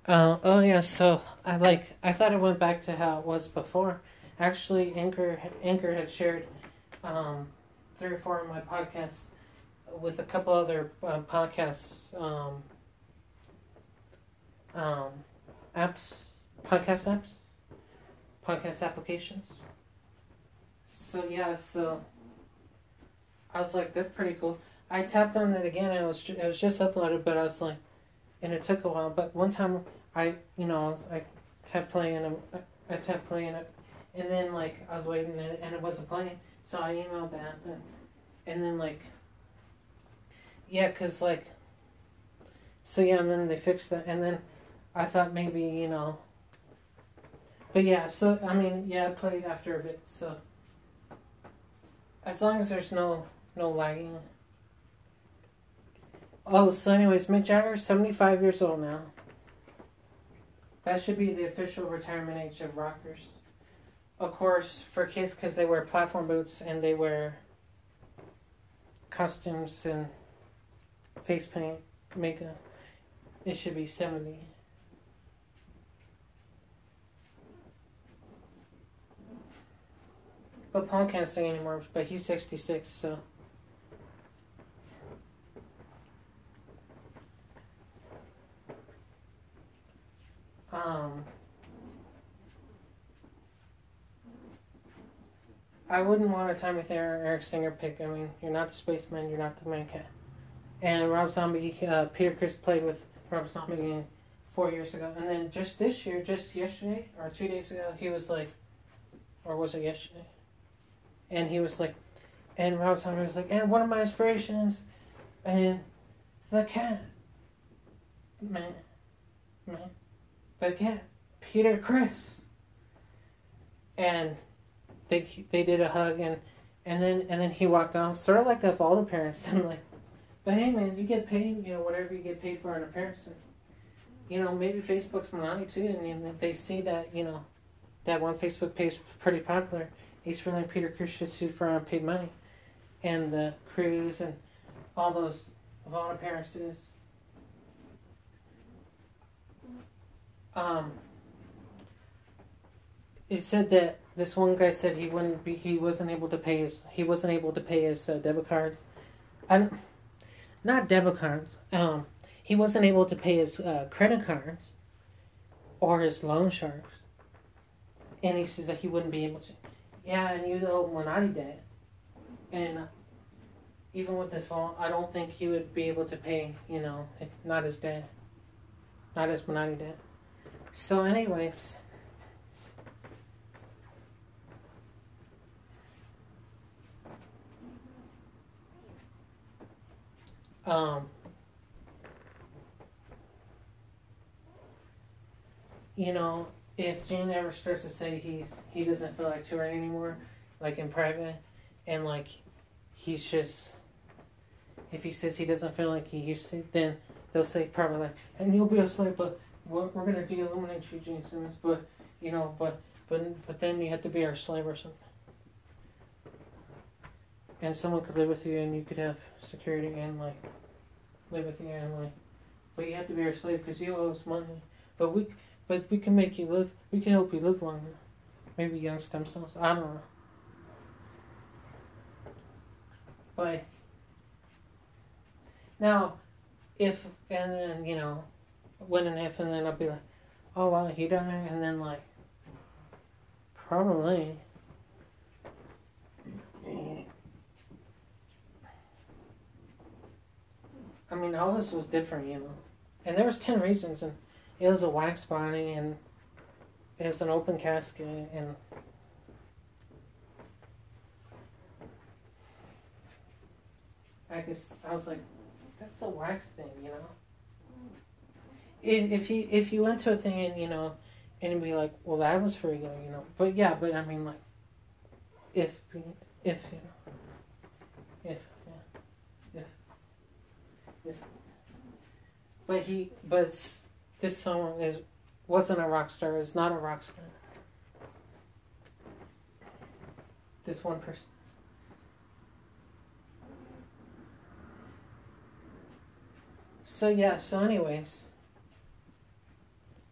Oh yeah, so I thought it went back to how it was before. Actually, Anchor had shared um, 3 or 4 of my podcasts with a couple other um, apps, podcast apps, podcast applications. So yeah, so I was like, that's pretty cool. I tapped on it again, and it was just uploaded, but I was like, and it took a while. But one time, I tapped play and I tapped play and then like I was waiting and it wasn't playing, so I emailed that and then like yeah, cause like so yeah, and then they fixed that, and then I thought maybe but yeah, so I mean yeah, I played after a bit, so as long as there's no lagging. Oh, so anyways, Mick Jagger's 75 years old now. That should be the official retirement age of rockers. Of course, for kids, because they wear platform boots and they wear costumes and face paint, makeup, it should be 70. But Paul can't sing anymore, but he's 66, so. Um, I wouldn't want a Tommy Thayer or Eric Singer pick. I mean, you're not the spaceman, you're not the man cat. And Rob Zombie, Peter Criss played with Rob Zombie 4 years ago. And then just this year, just yesterday, or 2 days ago, he was like, or was it yesterday? And he was like, and Rob Zombie was like, and one of my inspirations, and the cat, man, the cat, Peter Criss. And they did a hug, and then he walked off, sort of like that vault appearance. And like, but hey man, you get paid, whatever you get paid for an appearance. And, maybe Facebook's money too, and they see that that one Facebook page was pretty popular. Ace Frehley and Peter Criss should sue for unpaid money, and the cruise and all those vault appearances. Um, it said that this one guy said he wasn't able to pay his debit cards. Not debit cards. He wasn't able to pay his credit cards or his loan sharks, and he says that he wouldn't be able to. Yeah, and you owe Monati debt, and even with this fall, I don't think he would be able to pay. Not his debt, not his Monati debt. So, anyways. Um, if Gene ever starts to say he doesn't feel like touring anymore, like in private, and like he's just, if he says he doesn't feel like he used to, then they'll say probably like, and you'll be a slave, but we're gonna de-eliminate you, Gene Simmons, but but then you have to be our slave or something. And someone could live with you, and you could have security and like live with you, and like, but you have to be our slave because you owe us money. But we can make you live. We can help you live longer. Maybe young stem cells. I don't know. But now, if and then when and if, and then I'll be like, oh wow, he died, and then like, probably. I mean, Elvis was different, and there was 10 reasons, and it was a wax body, and it was an open casket, and I guess I was like, that's a wax thing. If you went to a thing and and be like, well, that was for but yeah, but I mean like, if if if yeah, if but this song wasn't a rock star. Is not a rock star. This one person. So yeah. So anyways,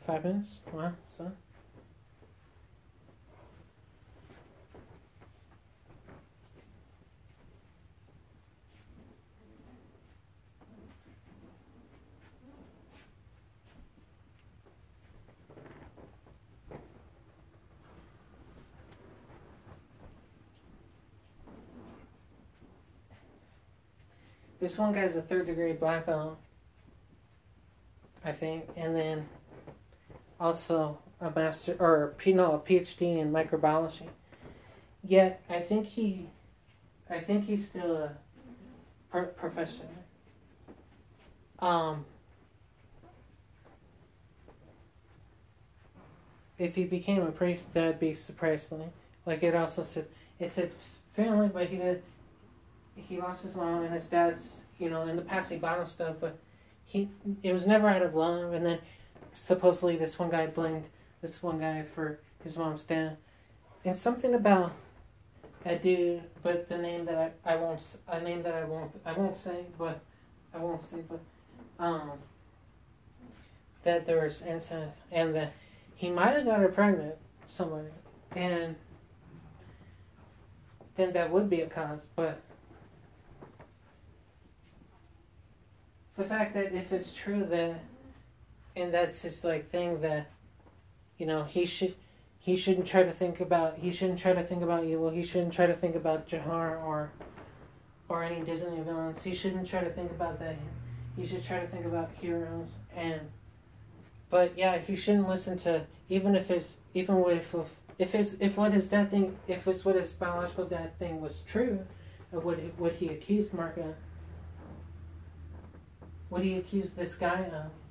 5 minutes? Wow, so. This one guy's a 3rd-degree black belt, I think, and then also a master or a PhD in microbiology. Yet I think he's still a professor. If he became a priest, that'd be surprisingly. Like it also said, it said family, but he lost his mom and his dad's, in the past he bought him stuff, but it was never out of love. And then supposedly this one guy blamed this one guy for his mom's death. And something about a dude, but the name that I won't say, that there was incest and that he might have got her pregnant, somebody, and then that would be a cause, but the fact that if it's true that, and that's his like thing that, he shouldn't try to think about evil. He shouldn't try to think about Jahar or any Disney villains. He shouldn't try to think about that. He should try to think about heroes but yeah, he shouldn't listen to if what his biological dad thing was true of what he accused Mark of. What he accused this guy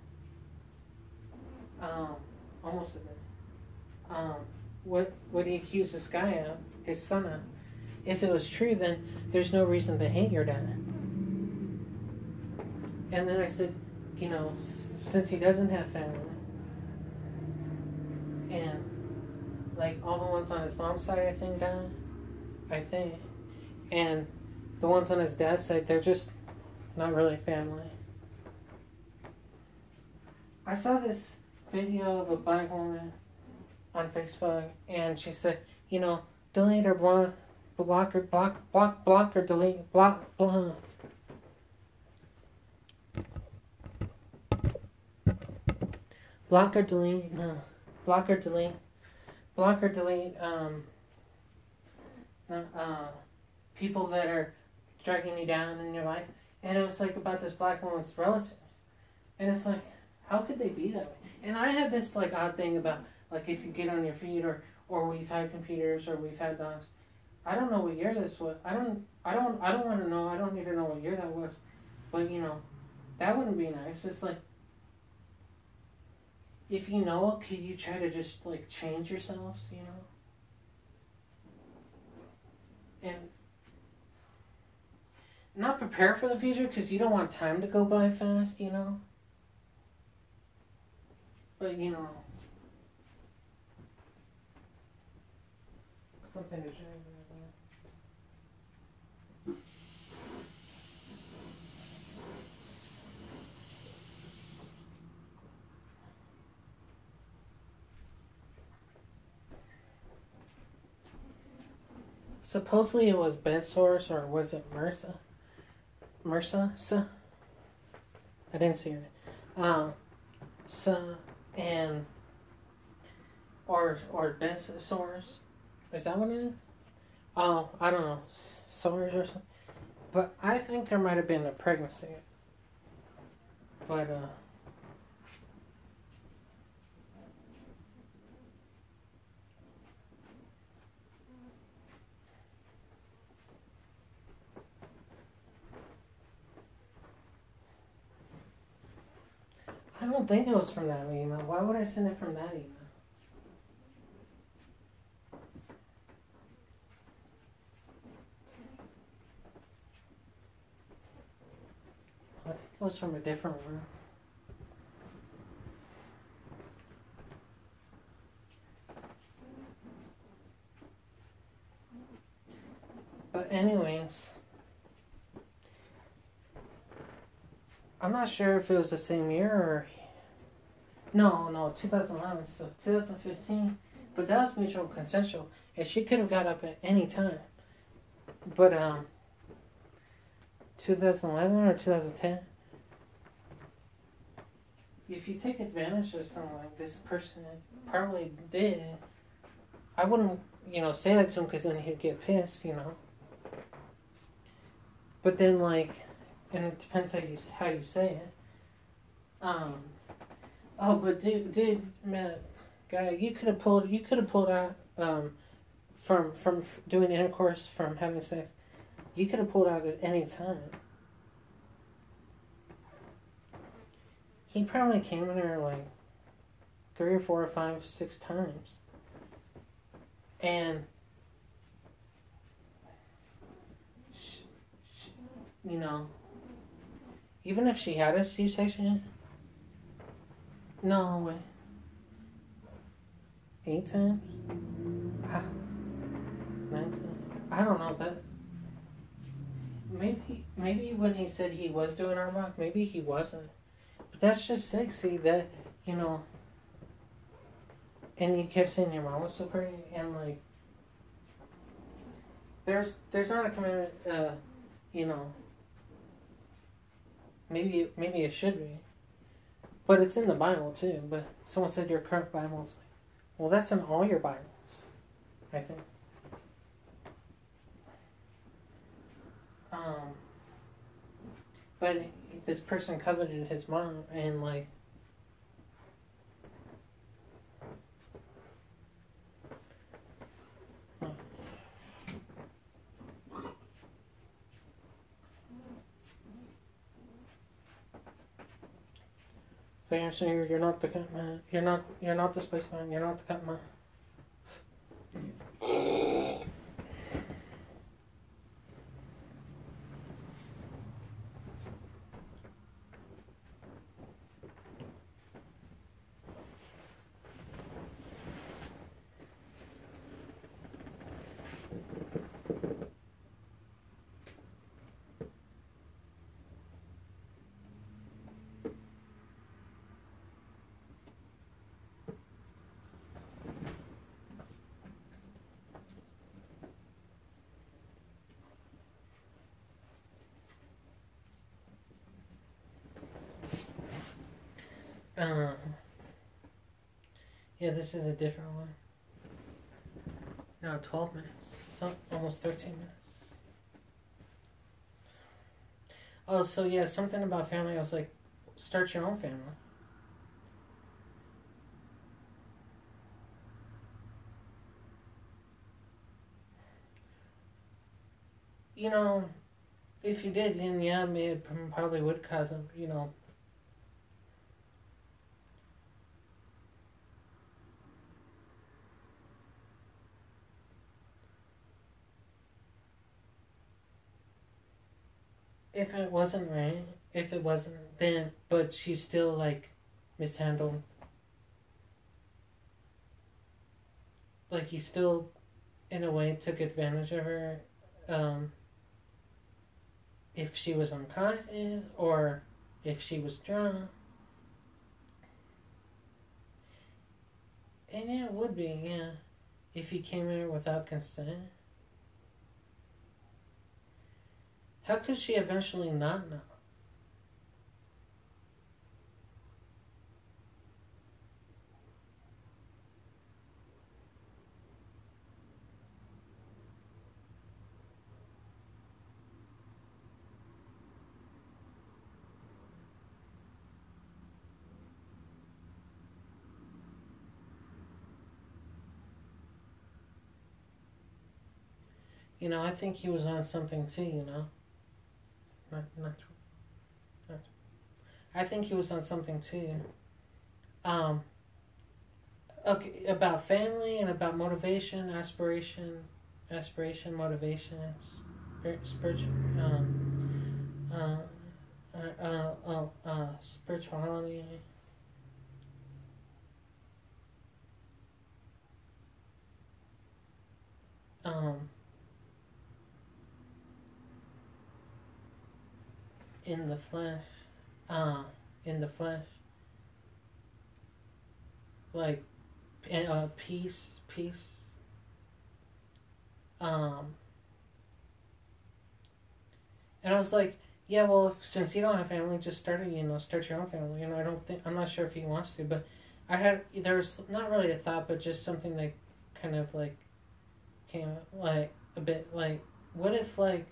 of. Almost a bit. What he accused this guy of, his son of. If it was true, then there's no reason to hate your dad. And then I said, since he doesn't have family, and like all the ones on his mom's side, I think, and the ones on his dad's side, they're just not really family. I saw this video of a black woman on Facebook, and she said, delete or block or delete, block. Block or delete, no. Block or delete, people that are dragging you down in your life. And it was like about this black woman's relatives. And it's like, how could they be that way? And I had this like odd thing about like if you get on your feet or we've had computers or we've had dogs. I don't know what year this was. I don't want to know. I don't need to know what year that was. But that wouldn't be nice. It's like, if you know, could you try to just like change yourselves, and not prepare for the future because you don't want time to go by fast, but something to try. Supposedly it was bed sores, or was it MRSA? MRSA? I didn't see it. Or bed sores. Is that what it is? Oh, I don't know. Sores or something. But I think there might have been a pregnancy. But, I don't think it was from that email. Why would I send it from that email? I think it was from a different one. But anyways, I'm not sure if it was the same year No, 2011, so 2015. But that was mutual consensual, and she could have got up at any time. But 2011 or 2010. If you take advantage of something like this person probably did, I wouldn't, say that to him because then he'd get pissed. But then, like, and it depends how you say it. But dude, man, guy, you could have pulled out from doing intercourse, from having sex. You could have pulled out at any time. He probably came in her like 3 or 4 or 5, 6 times, and you know, even if she had a C-section, no way, 8 times, 9 times. I don't know that. Maybe when he said he was doing Arbok, maybe he wasn't. But that's just sexy. That and you kept saying your mom was so pretty, and like, there's not a commandment. Maybe it should be, but it's in the Bible too. But someone said your current Bible is like, well, that's in all your Bibles, I think. But this person coveted his mom, and like, so you're saying you're not the cut man. You're not the spaceman. You're not the cut man. Yeah, this is a different one. No, 12 minutes. So, almost 13 minutes. Oh, so yeah, something about family. I was like, start your own family. If you did, then yeah, it probably would cause them. If it wasn't right, if it wasn't, then, but she still, like, mishandled. Like, you still, in a way, took advantage of her, if she was unconscious, or if she was drunk. And yeah, it would be, yeah. If he came in without consent. How could she eventually not know? I think he was on something too, not I think he was on something too. Okay, about family and about motivation, motivation, spiritual, spirituality. Um, in the flesh, uh, in the flesh. like, peace. Um, and I was like, yeah, well, since you don't have family, just start your own family. I'm not sure if he wants to, but there was not really a thought, but just something that kind of like came like a bit like, what if like,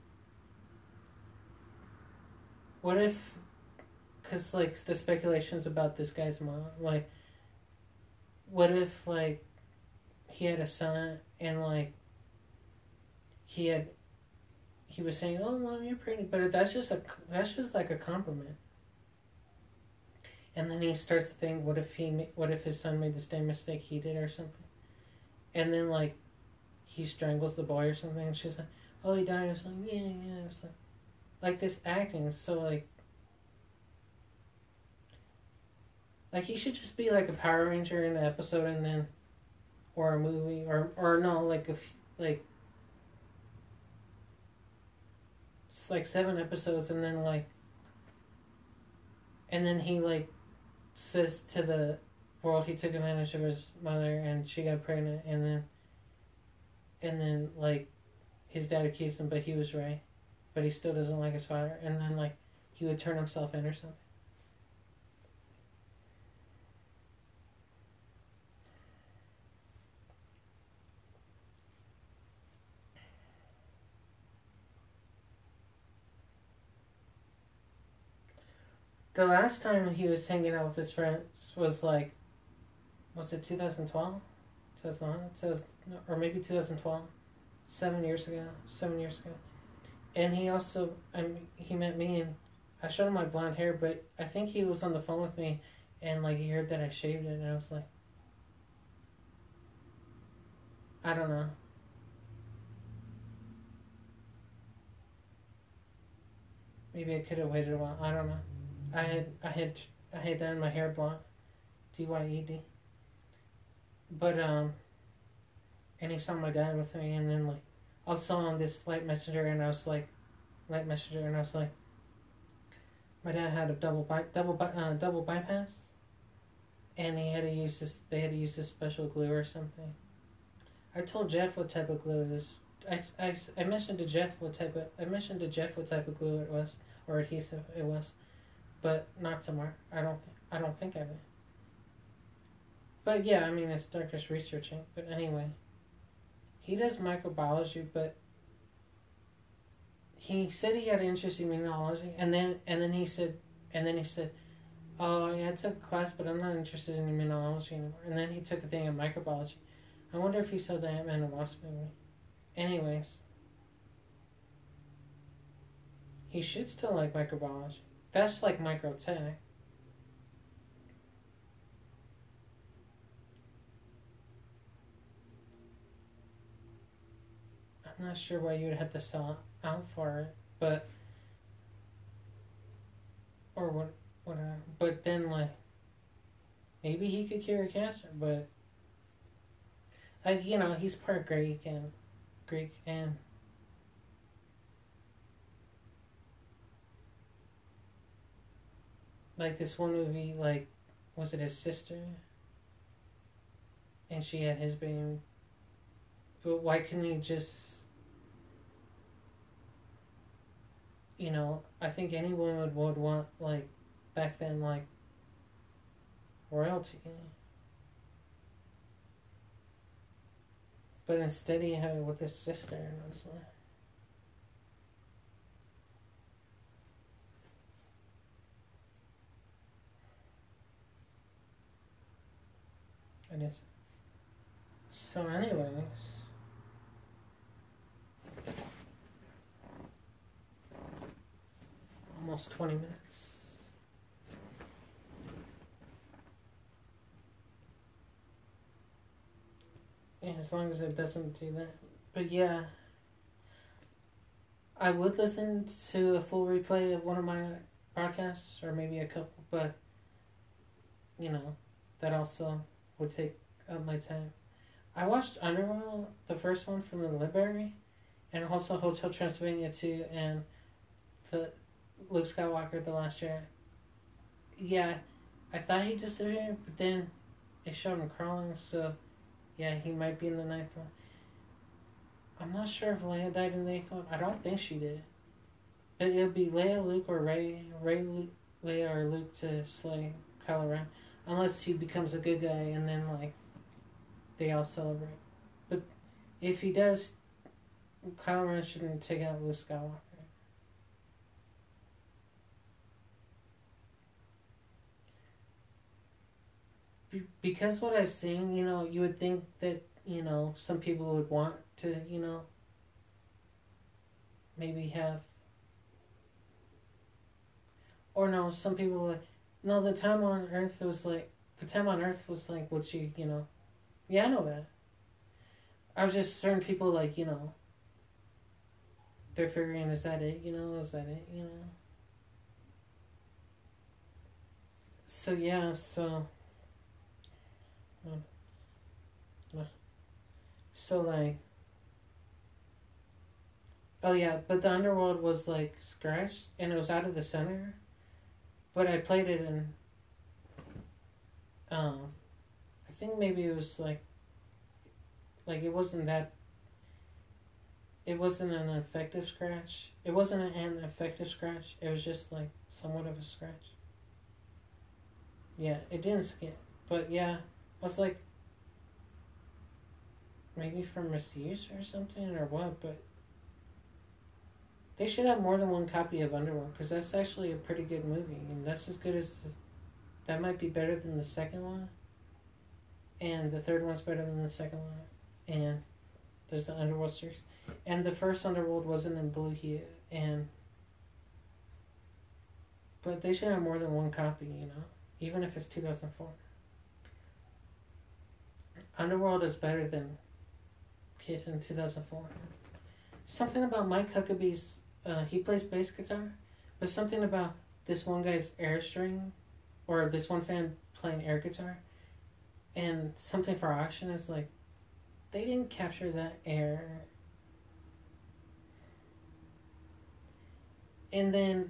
what if, because like the speculations about this guy's mom, like, what if like he had a son and like he had he was saying, "Oh, mom, you're pretty," but that's just like a compliment. And then he starts to think, what if his son made the same mistake he did or something? And then like he strangles the boy or something, and she's like, "Oh, he died." I was like, "Yeah, yeah." It's like this acting is so like he should just be like a Power Ranger in an episode, and then or a movie or no, like like it's like 7 episodes, and then he like says to the world he took advantage of his mother and she got pregnant, and then like his dad accused him, but he was right, but he still doesn't like his father, and then like he would turn himself in or something. The last time he was hanging out with his friends was like, was it 2012? 2011? Or maybe 2012? 7 years ago. 7 years ago. And he met me, and I showed him my blonde hair, but I think he was on the phone with me, and like he heard that I shaved it, and I was like, I don't know. Maybe I could have waited a while. I don't know. I had done my hair blonde, DYED. But and he saw my dad with me, and then like I saw on this light messenger, and I was like, my dad had a double bypass, and he had to use this. They had to use this special glue or something. I told Jeff what type of glue it is. I mentioned to Jeff what type of glue it was or adhesive it was, but not to Mark. I don't think I did. But yeah, I mean it's Darkest researching. But anyway, he does microbiology, but he said he had an interest in immunology, and then he said, "Oh yeah, I took a class, but I'm not interested in immunology anymore." And then he took a thing in microbiology. I wonder if he saw the Ant-Man and Wasp movie. Anyways, he should still like microbiology. That's like microtech. I'm not sure why you would have to sell out for it, but or whatever. But then like maybe he could cure cancer, but like he's part Greek and like this one movie, like was it his sister? And she had his baby. But why couldn't he just I think any woman would want like back then like royalty. But instead he had it with his sister, and I was like, it is. So anyways, almost 20 minutes. And as long as it doesn't do that. But yeah, I would listen to a full replay of one of my broadcasts, or maybe a couple, but that also would take up my time. I watched Underworld, the first one from the library, and also Hotel Transylvania 2, and the Luke Skywalker, The Last Jedi. Yeah, I thought he disappeared, but then it showed him crawling, so yeah, he might be in the ninth one. I'm not sure if Leia died in the eighth one. I don't think she did. But it would be Leia, Luke, or Leia, or Luke to slay Kylo Ren. Unless he becomes a good guy and then, like, they all celebrate. But if he does, Kylo Ren shouldn't take out Luke Skywalker. Because what I've seen, you would think that, some people would want to, maybe have. Or no, some people like, no, the time on Earth was like, what yeah, I know that. I was just certain people like, they're figuring, is that it, So yeah, so like, oh yeah, but the underworld was like scratched and it was out of the center. But I played it in, I think maybe it was like it wasn't that. It wasn't an effective scratch. It wasn't an effective scratch. It was just like somewhat of a scratch. Yeah, it didn't skip. But yeah, I was like, maybe from misuse or something or what, but they should have more than one copy of Underworld because that's actually a pretty good movie. And that's as good as. That might be better than the second one. And the third one's better than the second one. And there's the Underworld series. And the first Underworld wasn't in blue hue. But they should have more than one copy, even if it's 2004. Underworld is better than Kiss in 2004. Something about Mike Huckabee's, he plays bass guitar, but something about this one guy's air string, or this one fan playing air guitar, and something for auction is like, they didn't capture that air. And then,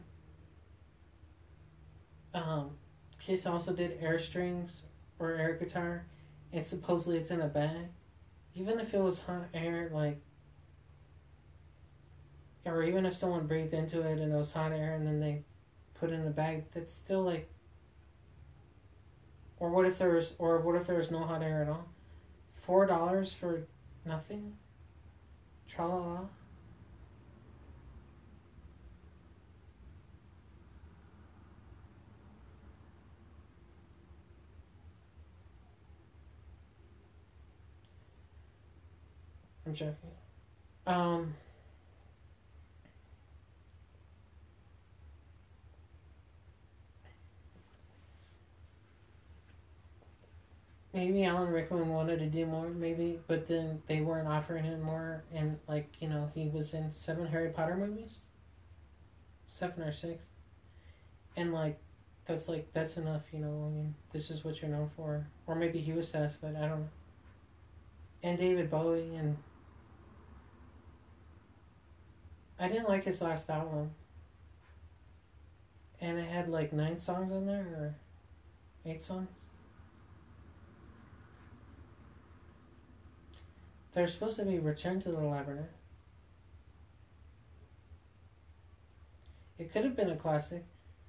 Kiss also did air strings or air guitar, and supposedly it's in a bag. Even if it was hot air, like, or even if someone breathed into it and it was hot air and then they put it in a bag, that's still like. Or what if there was no hot air at all? $4 for nothing? Tra la la. I'm joking. Maybe Alan Rickman wanted to do more, maybe, but then they weren't offering him more, and he was in 7 Harry Potter movies, 7 or 6, and that's enough, I mean, this is what you're known for, or maybe he was satisfied, I don't know. And David Bowie, and I didn't like his last album, and it had 9 songs on there, or 8 songs. They're supposed to be Return to the Labyrinth. It could have been a classic.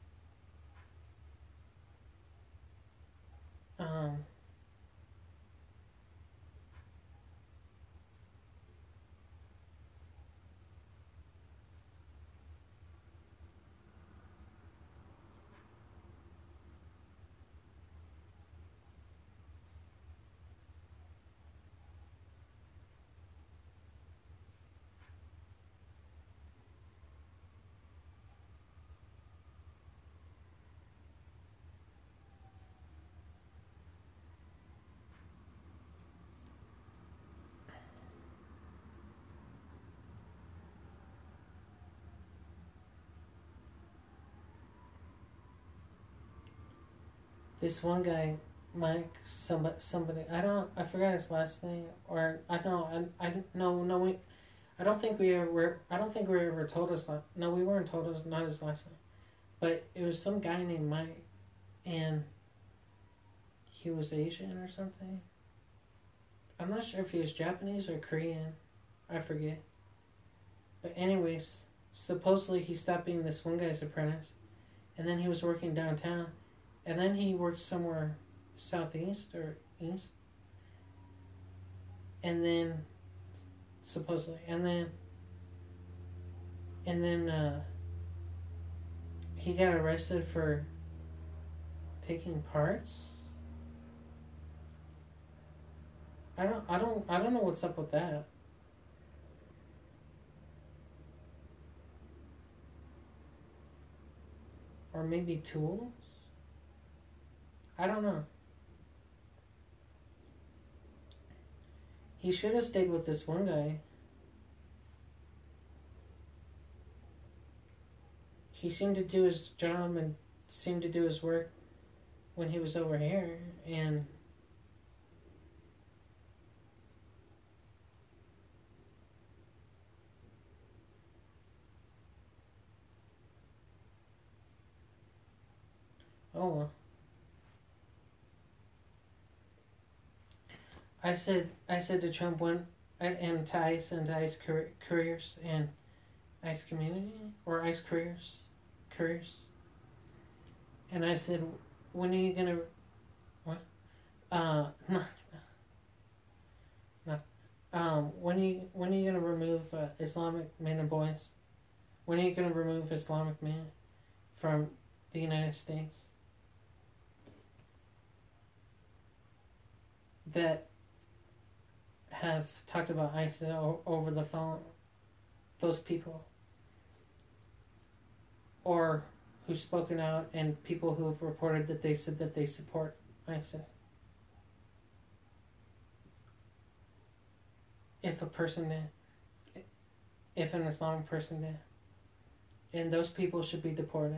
This one guy, Mike, somebody, I forgot his last name, or I know, I didn't, no, I don't think we were ever told his last, no, we weren't told his, not his last name, but it was some guy named Mike, and he was Asian or something. I'm not sure if he was Japanese or Korean. I forget. But anyways, supposedly he stopped being this one guy's apprentice, and then he was working downtown, and then he worked somewhere southeast or east, and then supposedly, and then he got arrested for taking parts. I don't know what's up with that. Or maybe tools? I don't know. He should have stayed with this one guy. He seemed to do his job and seemed to do his work when he was over here, and oh well. I said to Trump and to ICE and to ICE careers and ICE community or ICE careers, and I said, when are you gonna what? No, no. When are you gonna remove Islamic men and boys? When are you gonna remove Islamic men from the United States? That have talked about ISIS over the phone, those people, or who've spoken out, and people who have reported that they said that they support ISIS. If a person did, if an Islamic person did, and those people should be deported.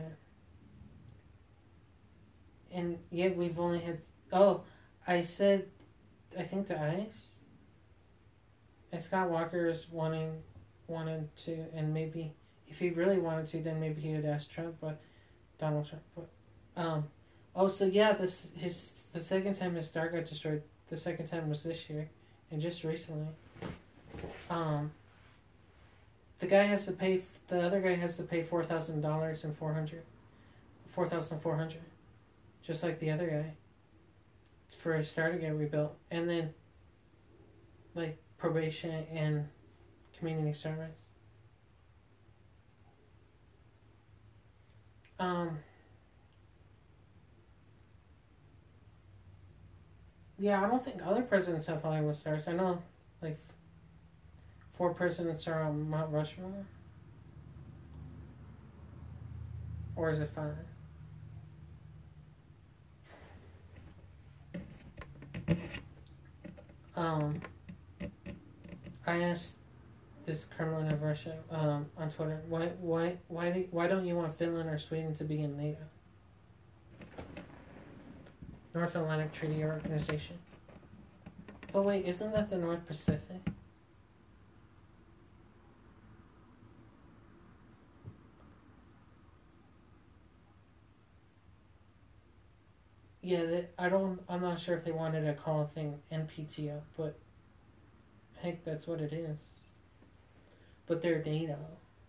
And yet we've only had, I think to ICE, and Scott Walker is wanted to, and maybe if he really wanted to, then maybe he would ask Trump, but Donald Trump. But so yeah, the second time his star got destroyed. The second time was this year, and just recently. The other guy has to pay $4,000 and $4,400, just like the other guy, for his star to get rebuilt, and then like probation and community service. Yeah, I don't think other presidents have Hollywood stars. I know, like, 4 presidents are on Mount Rushmore. Or is it 5? I asked this Kremlin of Russia on Twitter, why don't you want Finland or Sweden to be in NATO? North Atlantic Treaty Organization. But wait, isn't that the North Pacific? Yeah, I'm not sure if they wanted to call a thing NPTO, but heck, that's what it is. But they're NATO.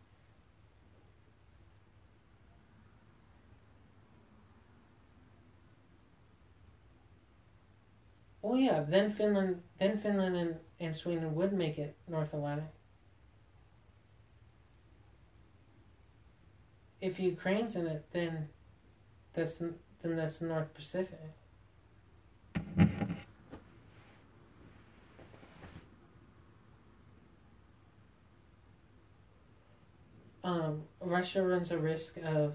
Oh yeah, then Finland and Sweden would make it North Atlantic. If Ukraine's in it, then that's North Pacific. Russia runs a risk of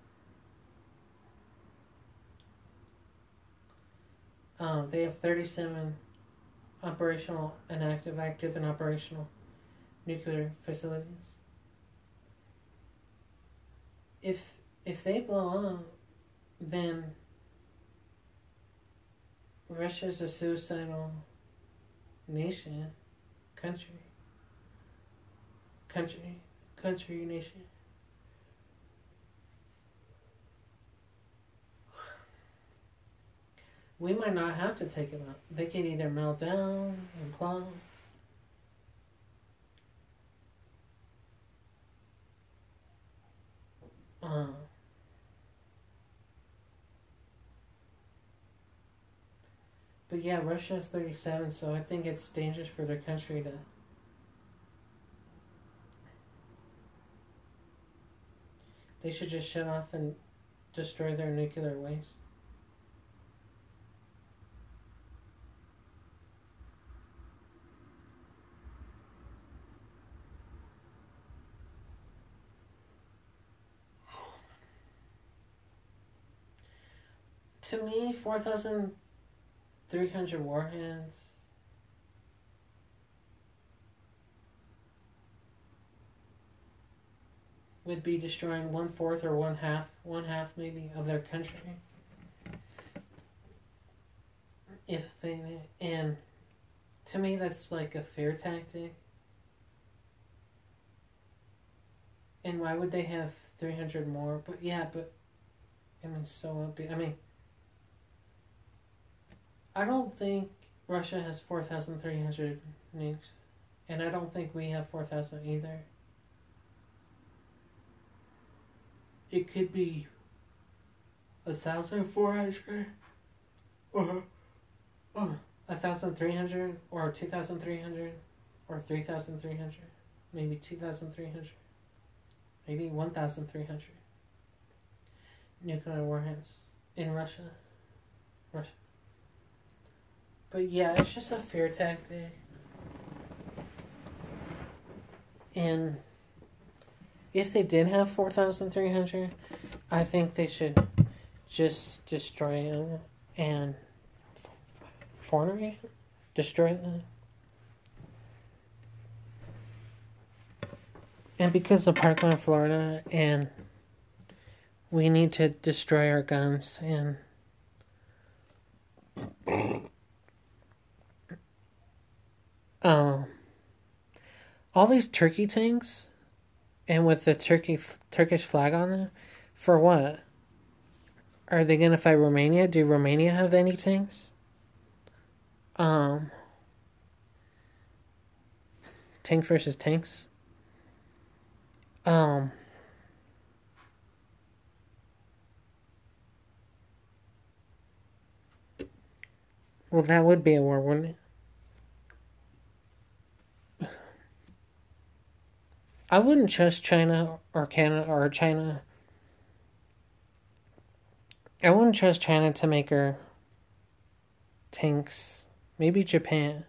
they have 37 operational and active and operational nuclear facilities. If they blow up, then Russia's a suicidal nation, country, nation. we might not have to take them out. They could either melt down, implode. But yeah, Russia has 37, so I think it's dangerous for their country to. They should just shut off and destroy their nuclear waste. To me, 4,300 warheads. Would be destroying 1/4 or one half maybe of their country. If they, and to me that's like a fear tactic. And why would they have 300 more? But yeah, I mean, so I mean, I don't think Russia has 4,300 nukes, and I don't think we have 4,000 either. It could be 1,400, or 1,300, or 2,300, or 3,300, maybe 2,300, maybe 1,300 nuclear warheads in Russia. But yeah, it's just a fear tactic. And if they did have 4,300, I think they should just destroy them and destroy them. And because of Parkland, Florida, and we need to destroy our guns and all these turkey tanks, and with the Turkish flag on them, for what? Are they gonna fight Romania? Do Romania have any tanks? Tank versus tanks. Well, that would be a war, wouldn't it? I wouldn't trust China or Canada or China. I wouldn't trust China to make her tanks. Maybe Japan.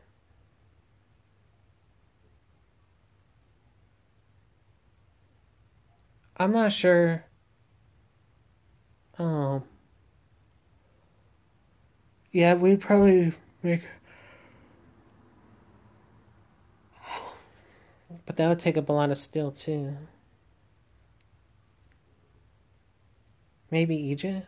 I'm not sure. Yeah, we'd probably make. But that would take up a lot of steel too. Maybe Egypt?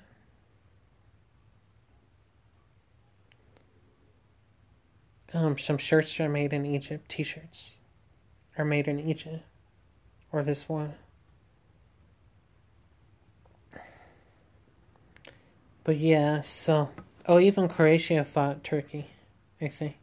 Some shirts are made in Egypt. T-shirts are made in Egypt. Or this one. But yeah, so. Oh, even Croatia fought Turkey, I think.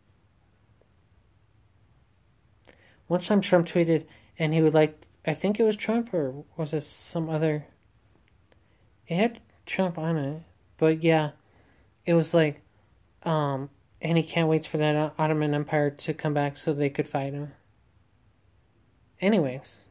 One time Trump tweeted, and he would like. I think it was Trump, or was it some other. It had Trump on it. But yeah, it was like. And he can't wait for that Ottoman Empire to come back so they could fight him. Anyways.